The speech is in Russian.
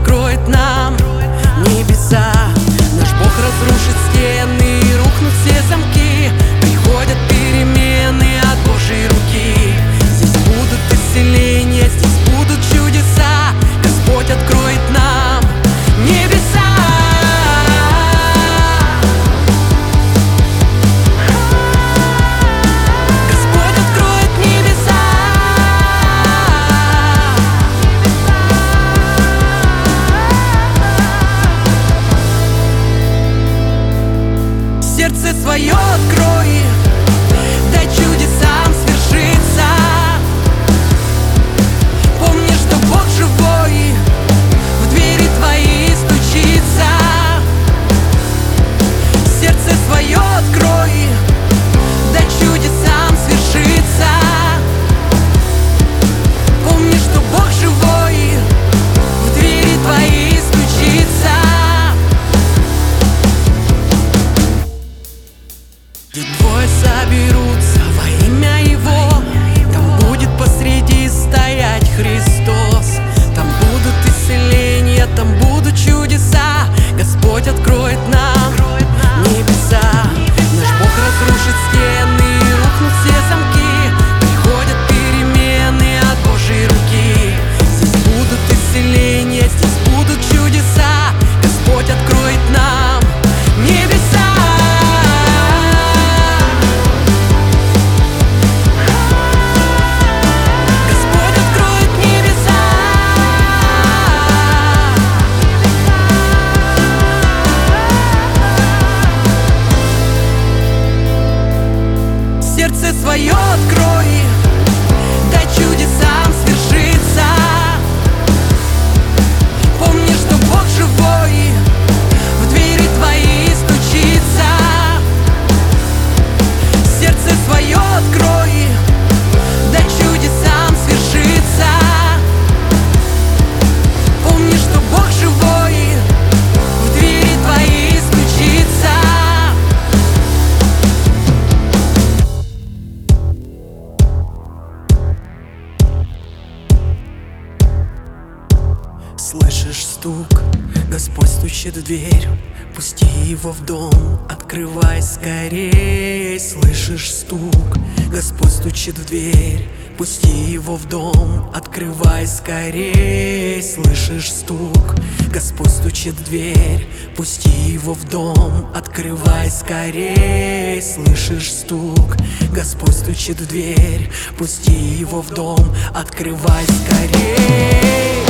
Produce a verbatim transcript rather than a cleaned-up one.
откроет нам небеса. Наш Бог разрушит стены, рухнут все замки. Приходят перемены от Божьей руки. Здесь будут исцеления, здесь будут чудеса. Господь откроет нам небеса. Господь откроет небеса. Сердце свое открой, дай чудесам свершиться. Помни, что Бог живой, в двери твои стучится. Сердце свое открой, дай чудесам свершиться. Помни, что Бог живой, в двери твои стучится. И двое соберутся во имя Его, там будет посреди стоять Христос. Там будут исцеления, там будут чудеса. Господь откроет нам небеса. Наш Бог разрушит стены, рухнут все замки. Приходят перемены от Божьей руки. Здесь будут исцеления, здесь будут чудеса. Господь откроет нам небеса. Сердце свое открой, дай чудесам свершиться. Помни, что Бог живой, в двери твои стучится. Сердце свое открой, дай чудесам свершиться. Помни, что Бог живой, в двери твои стучится. Слышишь стук, Господь стучит в дверь. Пусти его в дом, открывай скорей. Слышишь стук, Господь стучит в дверь. Пусти его в дом, открывай скорей. Слышишь стук, Господь стучит в дверь. Пусти его в дом, открывай скорей. Слышишь стук, Господь стучит в дверь. Пусти его в дом, открывай скорей.